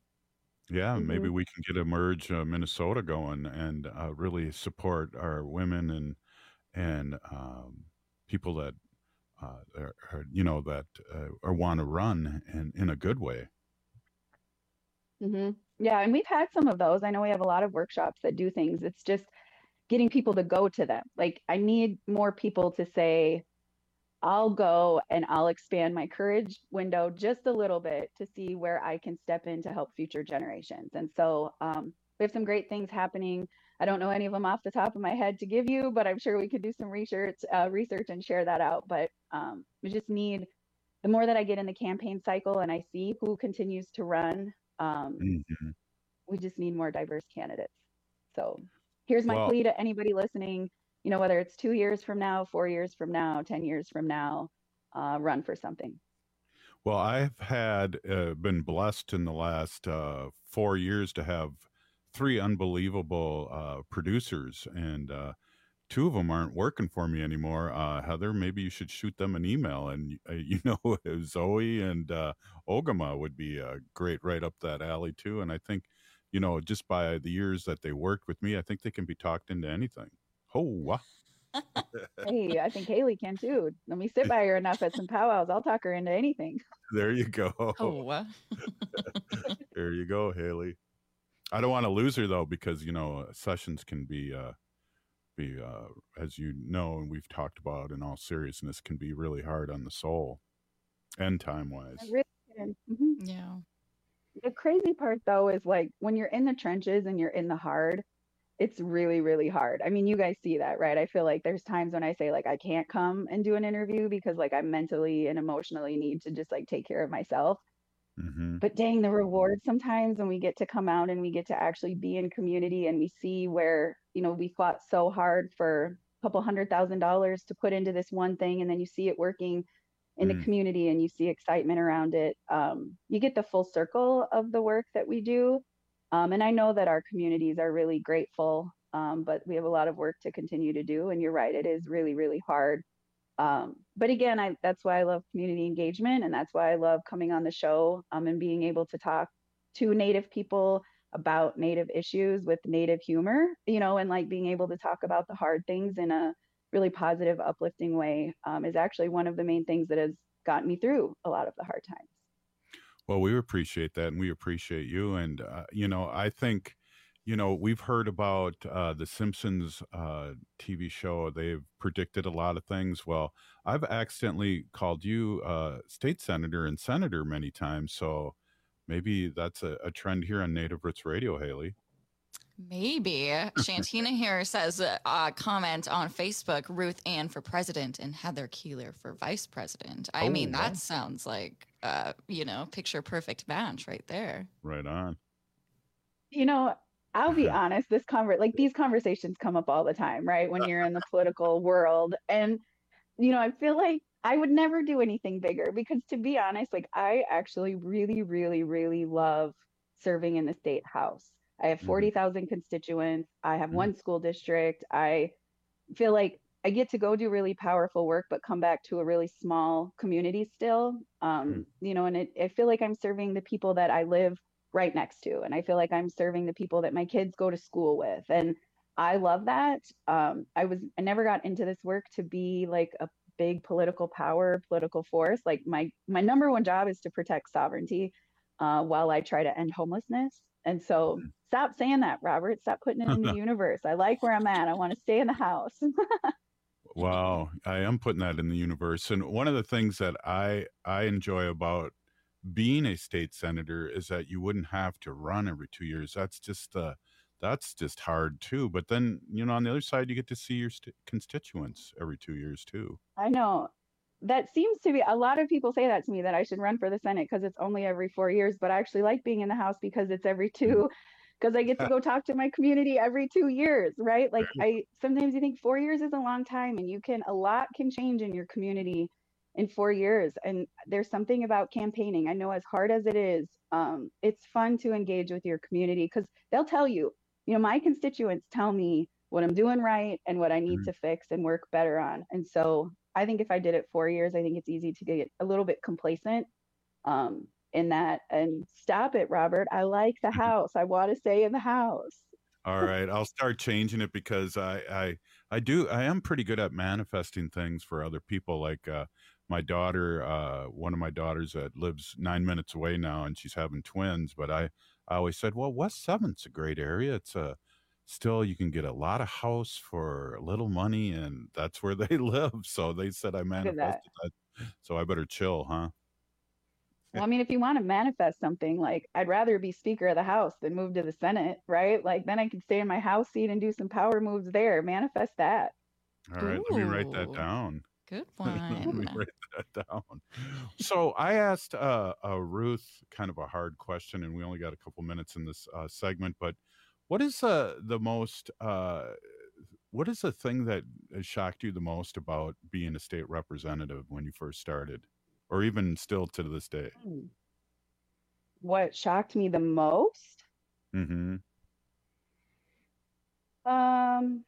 Yeah, Mhm. maybe we can get Emerge uh, Minnesota going and uh, really support our women and and um, people that uh, are, are, you know, that uh, or want to run in in a good way. hmm Yeah, and we've had some of those. I know we have a lot of workshops that do things. It's just getting people to go to them. Like, I need more people to say, I'll go and I'll expand my courage window just a little bit to see where I can step in to help future generations. And so um, we have some great things happening. I don't know any of them off the top of my head to give you, but I'm sure we could do some research, uh, research and share that out. But um, we just need, the more that I get in the campaign cycle and I see who continues to run, um, Mm-hmm. we just need more diverse candidates. So here's my Well, plea to anybody listening, you know, whether it's two years from now, four years from now, ten years from now, uh, run for something. well, I've had uh, been blessed in the last uh, four years to have three unbelievable uh, producers, and uh, two of them aren't working for me anymore. Uh, Heather, maybe you should shoot them an email, and uh, you know, Zoe and uh, Ogama would be uh, great right up that alley too. And I think, you know, just by the years that they worked with me, I think they can be talked into anything. Oh, wow. Hey, I think Haley can too. Let me sit by her enough at some powwows. I'll talk her into anything. There you go. Oh, There you go, Haley. I don't want to lose her though, because you know sessions can be, uh, be uh, as you know, and we've talked about in all seriousness, can be really hard on the soul, and time wise. I really can. Mhm. yeah. The crazy part though is like when you're in the trenches and you're in the hard, it's really, really hard. I mean, you guys see that, right? I feel like there's times when I say like I can't come and do an interview because like I mentally and emotionally need to just like take care of myself. Mm-hmm. But dang, the reward sometimes when we get to come out and we get to actually be in community and we see where, you know, we fought so hard for a couple hundred thousand dollars to put into this one thing, and then you see it working in the Mm. community and you see excitement around it. Um, you get the full circle of the work that we do. Um, and I know that our communities are really grateful, um, but we have a lot of work to continue to do. And you're right, it is really, really hard. Um, but again, I, that's why I love community engagement, and that's why I love coming on the show um, and being able to talk to Native people about Native issues with Native humor, you know, and like being able to talk about the hard things in a really positive, uplifting way um, is actually one of the main things that has gotten me through a lot of the hard times. Well, we appreciate that, and we appreciate you. And uh, you know, I think, you know, we've heard about uh, the Simpsons uh, T V show. They've predicted a lot of things. Well, I've accidentally called you uh, state senator and senator many times, so maybe that's a, a trend here on Native Roots Radio, Haley. Maybe. Shantina here says a uh, comment on Facebook, Ruth Ann for president and Heather Keeler for vice president. I Oh, mean, wow. that sounds like, uh, you know, picture perfect match right there. Right on. You know, I'll be honest, this conver like these conversations come up all the time, right? When you're in the political world. And, you know, I feel like I would never do anything bigger because, to be honest, like I actually really, really, really love serving in the state house. I have forty thousand constituents. I have one school district. I feel like I get to go do really powerful work, but come back to a really small community still. Um, you know, and it, I feel like I'm serving the people that I live right next to. And I feel like I'm serving the people that my kids go to school with. And I love that. Um, I was, I never got into this work to be like a big political power, political force. Like my, my number one job is to protect sovereignty uh, while I try to end homelessness. And so stop saying that, Robert. Stop putting it in the universe. I like where I'm at. I want to stay in the house. Wow, I am putting that in the universe. And one of the things that I I enjoy about being a state senator is that you wouldn't have to run every two years. That's just uh, that's just hard too. But then, you know, on the other side, you get to see your st- constituents every two years too. I know. That seems to be, a lot of people say that to me, that I should run for the Senate because it's only every four years. But I actually like being in the House because it's every two, because I get to go talk to my community every two years, right? Like I sometimes you think four years is a long time, and you can, a lot can change in your community in four years. And there's something about campaigning. I know, as hard as it is, um, it's fun to engage with your community because they'll tell you, you know, my constituents tell me what I'm doing right and what I need to fix and work better on. And so I think if I did it four years, I think it's easy to get a little bit complacent um, in that. And stop it, Robert. I like the house. I want to stay in the house. All right, I'll start changing it because I I I do I am pretty good at manifesting things for other people. Like uh, my daughter, uh, one of my daughters that lives nine minutes away now, and she's having twins. But I I always said, well, West seventh's a great area. It's a still you can get a lot of house for little money, and that's where they live. So they said I Look at manifested that. that. So I better chill, huh? Well, I mean, if you want to manifest something, like I'd rather be Speaker of the House than move to the Senate, right? Like then I can stay in my House seat and do some power moves there. Manifest that. All right, let me write that Ooh, down. good Let me one. write that down. So I asked uh, uh, Ruth kind of a hard question, and we only got a couple minutes in this uh, segment. But what is uh, the most? Uh, what is the thing that has shocked you the most about being a state representative when you first started, or even still to this day? Hmm. What shocked me the most? Mm-hmm. Um,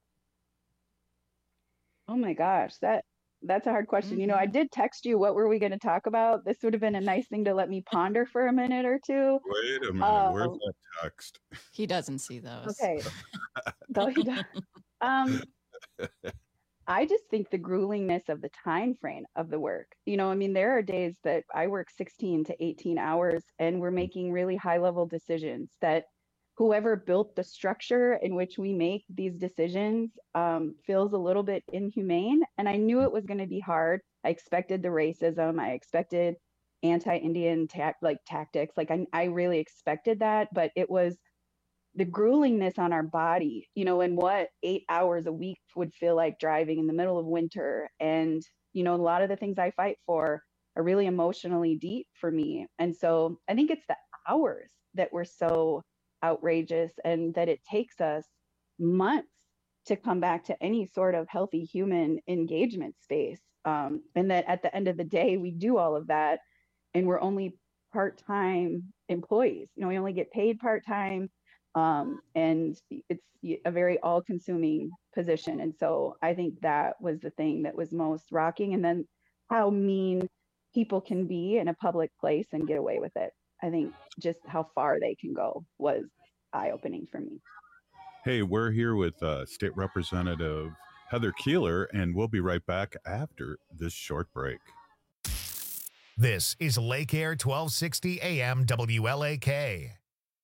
oh my gosh, that that's a hard question. You know, I did text you, what were we going to talk about? This would have been a nice thing to let me ponder for a minute or two. Wait a minute, where's Um, that text? He doesn't see those. okay. Though he does. Um, I just think the gruelingness of the time frame of the work. You know, I mean, there are days that I work sixteen to eighteen hours and we're making really high level decisions that whoever built the structure in which we make these decisions um, feels a little bit inhumane. And I knew it was going to be hard. I expected the racism. I expected anti-Indian ta- like tactics. Like I, I really expected that, but it was the gruelingness on our body, you know, and what eight hours a week would feel like driving in the middle of winter. And, you know, a lot of the things I fight for are really emotionally deep for me. And so I think it's the hours that were so outrageous and that it takes us months to come back to any sort of healthy human engagement space. Um, and that at the end of the day, we do all of that and we're only part-time employees. You know, we only get paid part-time. Um, and it's a very all-consuming position. And so I think that was the thing that was most rocking. And then how mean people can be in a public place and get away with it. I think just how far they can go was eye-opening for me. Hey, we're here with uh, State Representative Heather Keeler, and we'll be right back after this short break. This is Lake Air twelve sixty A M W L A K.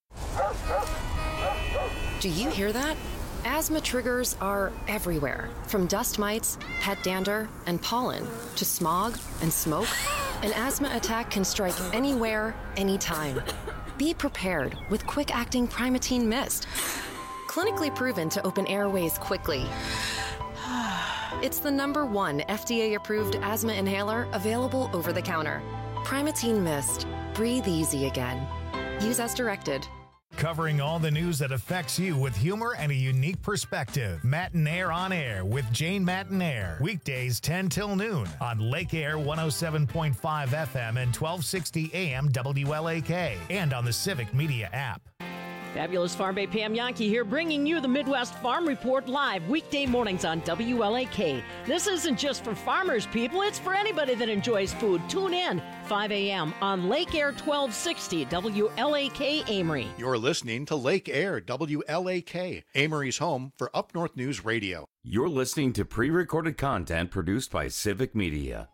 Do you hear that? Asthma triggers are everywhere, from dust mites, pet dander, and pollen, to smog and smoke. An asthma attack can strike anywhere, anytime. Be prepared with quick-acting Primatene Mist. Clinically proven to open airways quickly. It's the number one F D A-approved asthma inhaler available over the counter. Primatene Mist. Breathe easy again. Use as directed. Covering all the news that affects you with humor and a unique perspective. Matinaire on Air with Jane Matinaire. Weekdays ten till noon on Lake Air one oh seven point five F M and twelve sixty A M W L A K and on the Civic Media app. Fabulous Farm Bay Pam Yankee here, bringing you the Midwest Farm Report live weekday mornings on W L A K. This isn't just for farmers, people. It's for anybody that enjoys food. Tune in five A M on Lake Air twelve sixty W L A K Amory. You're listening to Lake Air W L A K, Amory's home for Up North News Radio. You're listening to pre-recorded content produced by Civic Media.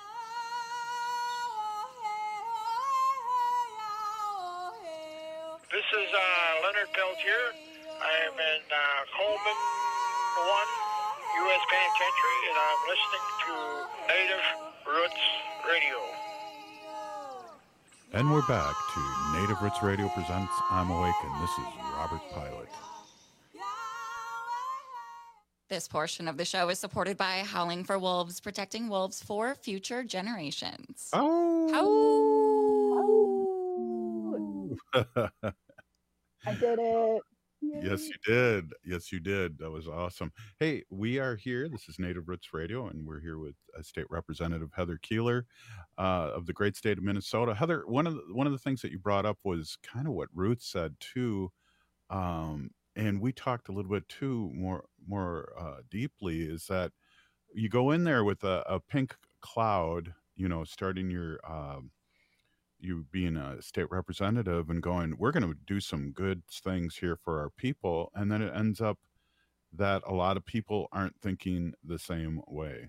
This is uh, Leonard Peltier. I am in uh, Coleman one, U S Penitentiary, and I'm listening to Native Roots Radio. And we're back to Native Roots Radio presents I'm Awake, and this is Robert Pilot. This portion of the show is supported by Howling for Wolves, protecting wolves for future generations. Oh. Oh. I did it. Yes, you did. Yes, you did. That was awesome. Hey, we are here. This is Native Roots Radio, and we're here with uh, State Representative Heather Keeler uh, of the great state of Minnesota. Heather, one of the, one of the things that you brought up was kind of what Ruth said too, um, and we talked a little bit too more more uh, deeply. Is that you go in there with a, a pink cloud, you know, starting your um, you being a state representative and going, we're going to do some good things here for our people. And then it ends up that a lot of people aren't thinking the same way.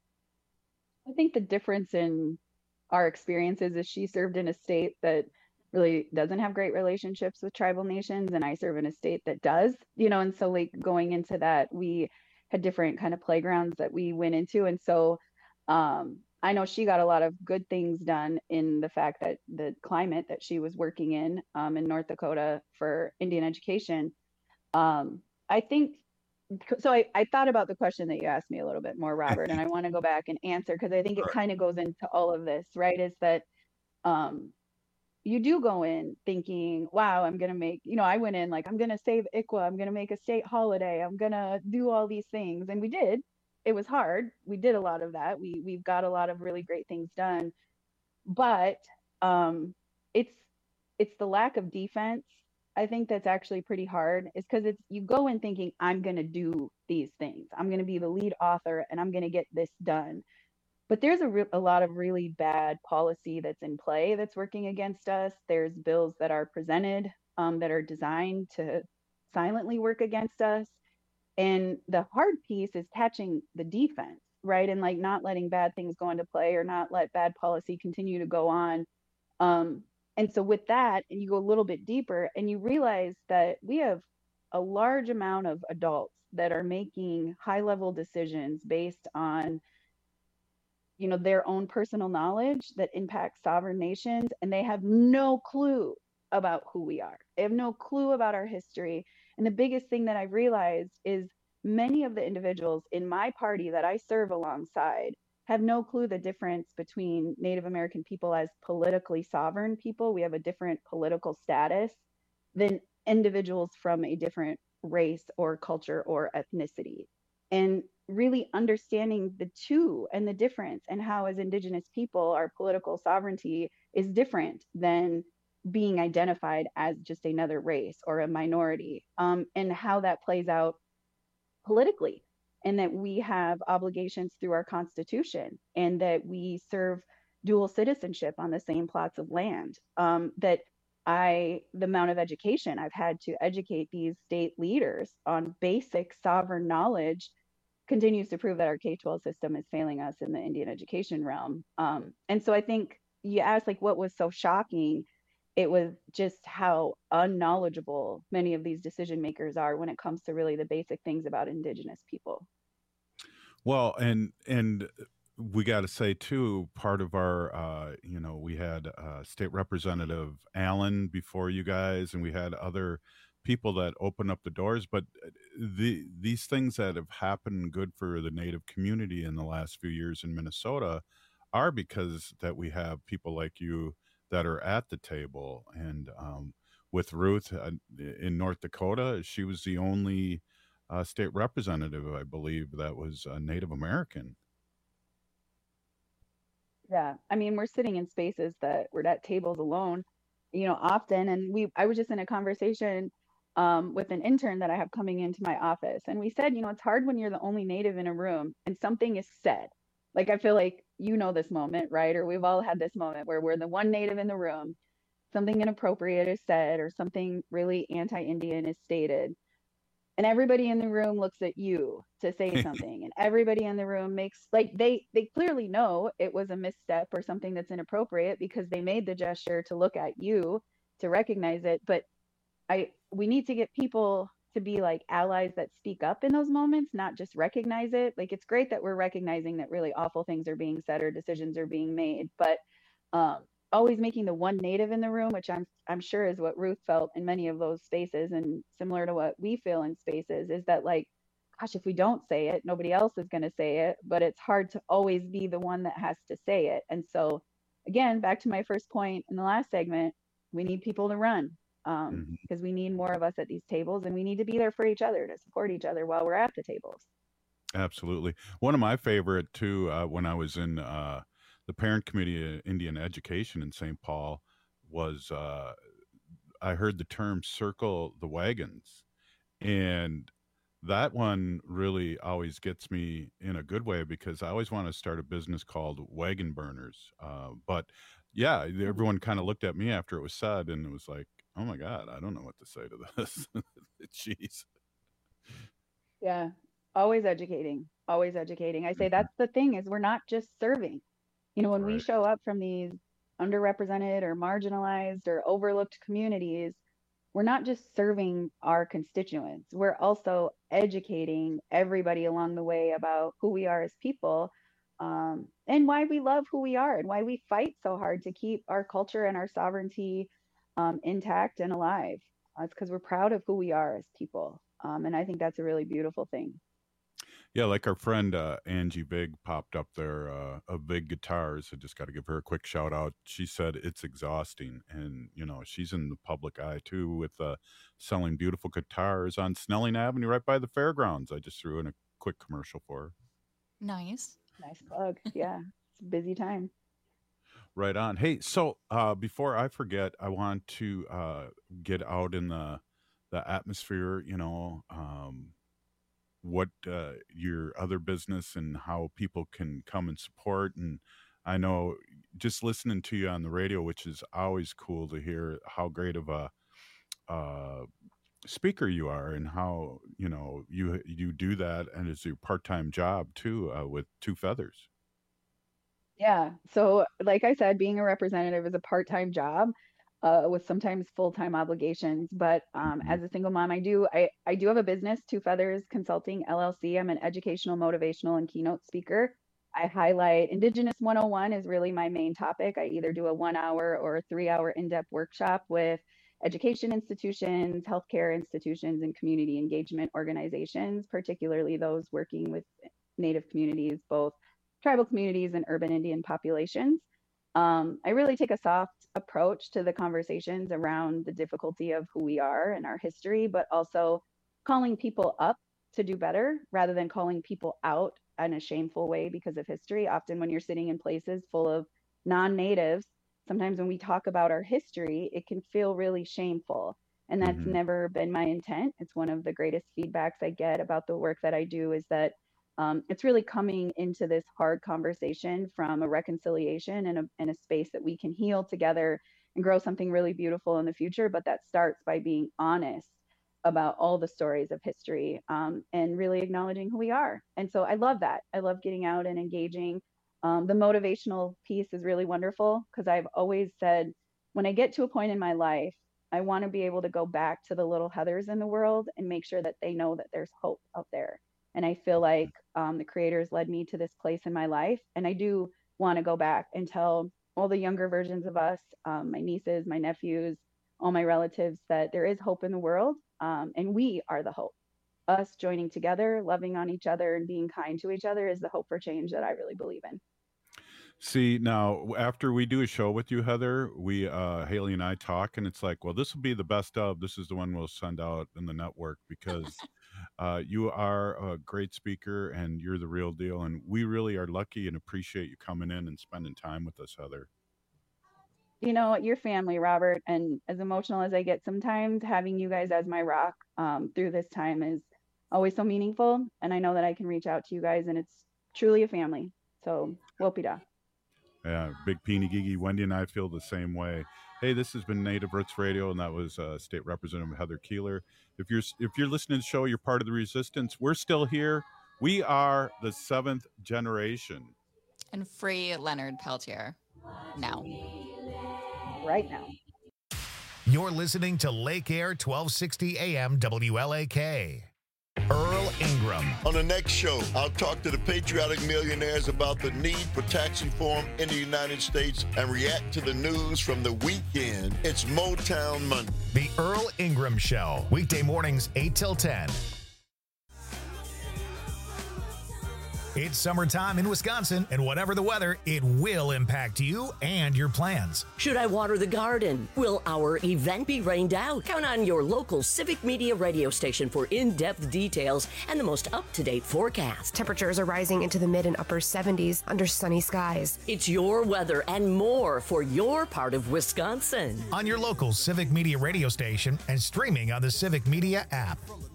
I think the difference in our experiences is she served in a state that really doesn't have great relationships with tribal nations, and I serve in a state that does, you know, and so like going into that, we had different kind of playgrounds that we went into. And so um, I know she got a lot of good things done in the fact that the climate that she was working in um, in North Dakota for Indian education. Um, I think, so I, I thought about the question that you asked me a little bit more, Robert, and I want to go back and answer, because I think it kind of goes into all of this, right? Is that um, you do go in thinking, wow, I'm going to make, you know, I went in like, I'm going to save I C W A. I'm going to make a state holiday. I'm going to do all these things. And we did. It was hard. We did a lot of that. We, we've got a lot of really great things done. But um, it's, it's the lack of defense, I think, that's actually pretty hard. Is because it's, you go in thinking, I'm going to do these things. I'm going to be the lead author and I'm going to get this done. But there's a, re- a lot of really bad policy that's in play that's working against us. There's bills that are presented um, that are designed to silently work against us. And the hard piece is catching the defense, right? And like not letting bad things go into play or not let bad policy continue to go on. Um, and so with that, and you go a little bit deeper and you realize that we have a large amount of adults that are making high level decisions based on, you know, their own personal knowledge that impacts sovereign nations, and they have no clue about who we are. They have no clue about our history. And the biggest thing that I've realized is many of the individuals in my party that I serve alongside have no clue the difference between Native American people as politically sovereign people. We have a different political status than individuals from a different race or culture or ethnicity. And really understanding the two and the difference, and how as Indigenous people, our political sovereignty is different than being identified as just another race or a minority, um, and how that plays out politically, and that we have obligations through our Constitution, and that we serve dual citizenship on the same plots of land. Um, that I, the amount of education I've had to educate these state leaders on basic sovereign knowledge continues to prove that our K twelve system is failing us in the Indian education realm. Um, and so I think you asked like what was so shocking. It was just how unknowledgeable many of these decision makers are when it comes to really the basic things about Indigenous people. Well, and and we got to say too, part of our, uh, you know, we had uh, State Representative Allen before you guys, and we had other people that open up the doors. But the these things that have happened good for the Native community in the last few years in Minnesota are because that we have people like you that are at the table. And um, with Ruth uh, in North Dakota, she was the only uh, state representative, I believe, that was uh, Native American. Yeah, I mean, we're sitting in spaces that we're at tables alone, you know, often. And we, I was just in a conversation um, with an intern that I have coming into my office, and we said, you know, it's hard when you're the only Native in a room and something is said. Like, I feel like you know this moment, right? Or we've all had this moment where we're the one Native in the room, something inappropriate is said, or something really anti-Indian is stated. And everybody in the room looks at you to say something. And everybody in the room makes, like, they, they clearly know it was a misstep or something that's inappropriate because they made the gesture to look at you to recognize it. But I, we need to get people to be like allies that speak up in those moments, not just recognize it. Like, it's great that we're recognizing that really awful things are being said or decisions are being made, but um, always making the one Native in the room, which I'm I'm sure is what Ruth felt in many of those spaces, and similar to what we feel in spaces, is that like, gosh, if we don't say it, nobody else is going to say it, but it's hard to always be the one that has to say it. And so again, back to my first point in the last segment, we need people to run. Um, because mm-hmm. we need more of us at these tables, and we need to be there for each other to support each other while we're at the tables. Absolutely. One of my favorite too, uh, when I was in uh, the Parent Committee of Indian Education in Saint Paul, was uh, I heard the term "circle the wagons," and that one really always gets me in a good way because I always want to start a business called Wagon Burners. Uh, but yeah, everyone kind of looked at me after it was said, and it was like, oh my God, I don't know what to say to this. Jeez. Yeah. Always educating, always educating. I say that's the thing, is we're not just serving. You know, when right. we show up from these underrepresented or marginalized or overlooked communities, we're not just serving our constituents, we're also educating everybody along the way about who we are as people, um, and why we love who we are and why we fight so hard to keep our culture and our sovereignty um, intact and alive. Uh, it's because we're proud of who we are as people. Um, and I think that's a really beautiful thing. Yeah, like our friend uh, Angie Big popped up there uh, of Big Guitars. I just got to give her a quick shout out. She said it's exhausting, and you know she's in the public eye too with uh, selling beautiful guitars on Snelling Avenue, right by the fairgrounds. I just threw in a quick commercial for her. Nice, nice plug. Yeah, it's a busy time. Right on. Hey, so uh, before I forget, I want to uh, get out in the the atmosphere. You know. Um, what uh, your other business and how people can come and support. And I know just listening to you on the radio, which is always cool to hear how great of a uh, speaker you are and how, you know, you you do that and it's your part-time job too uh, with Two Feathers. Yeah. So like I said, being a representative is a part-time job. Uh, with sometimes full-time obligations, but um, mm-hmm. as a single mom, I do I, I do have a business, Two Feathers Consulting L L C. I'm an educational, motivational, and keynote speaker. I highlight Indigenous one oh one is really my main topic. I either do a one-hour or a three-hour in-depth workshop with education institutions, healthcare institutions, and community engagement organizations, particularly those working with Native communities, both tribal communities and urban Indian populations. Um, I really take a soft approach to the conversations around the difficulty of who we are and our history, but also calling people up to do better rather than calling people out in a shameful way because of history. Often when you're sitting in places full of non-natives, sometimes when we talk about our history, it can feel really shameful. And that's mm-hmm. never been my intent. It's one of the greatest feedbacks I get about the work that I do is that Um, it's really coming into this hard conversation from a reconciliation and a, and a space that we can heal together and grow something really beautiful in the future. But that starts by being honest about all the stories of history um, and really acknowledging who we are. And so I love that. I love getting out and engaging. Um, the motivational piece is really wonderful because I've always said, when I get to a point in my life, I want to be able to go back to the little Heathers in the world and make sure that they know that there's hope out there. And I feel like um, the creators led me to this place in my life. And I do want to go back and tell all the younger versions of us, um, my nieces, my nephews, all my relatives, that there is hope in the world. Um, and we are the hope. Us joining together, loving on each other and being kind to each other is the hope for change that I really believe in. See, now, after we do a show with you, Heather, we, uh, Haley and I talk, and it's like, well, this will be the best of. This is the one we'll send out in the network because uh, you are a great speaker and you're the real deal. And we really are lucky and appreciate you coming in and spending time with us, Heather. You know, your family, Robert, and as emotional as I get sometimes, having you guys as my rock um, through this time is always so meaningful. And I know that I can reach out to you guys, and it's truly a family. So, Wopida. Yeah, Big Peeny Gigi, Wendy and I feel the same way. Hey, this has been Native Roots Radio, and that was uh, State Representative Heather Keeler. If you're if you're listening to the show, you're part of the resistance. We're still here. We are the seventh generation. And free Leonard Peltier now. Right now. You're listening to Lake Air twelve sixty A M W L A K. Earl Ingram. On the next show, I'll talk to the patriotic millionaires about the need for tax reform in the United States and react to the news from the weekend. It's Motown Monday. The Earl Ingram Show, weekday mornings eight till ten. It's summertime in Wisconsin, and whatever the weather, it will impact you and your plans. Should I water the garden? Will our event be rained out? Count on your local Civic Media radio station for in-depth details and the most up-to-date forecast. Temperatures are rising into the mid and upper seventies under sunny skies. It's your weather and more for your part of Wisconsin. On your local Civic Media radio station and streaming on the Civic Media app.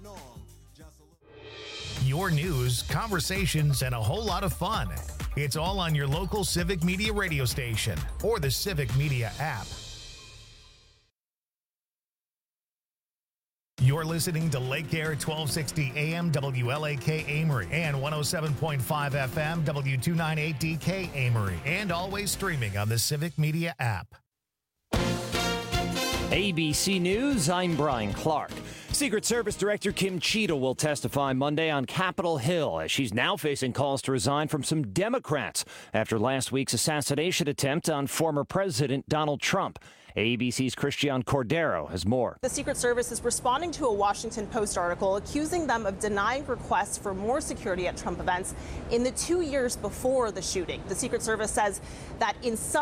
Your news, conversations, and a whole lot of fun. It's all on your local Civic Media radio station or the Civic Media app. Your You're listening to Lake Air twelve sixty A M W L A K Amory and one oh seven point five F M W two ninety-eight D K Amory, and always streaming on the Civic Media app. A B C News, I'm Brian Clark. Secret Service Director Kim Cheadle will testify Monday on Capitol Hill as she's now facing calls to resign from some Democrats after last week's assassination attempt on former President Donald Trump. A B C's Christian Cordero has more. The Secret Service is responding to a Washington Post article accusing them of denying requests for more security at Trump events in the two years before the shooting. The Secret Service says that in some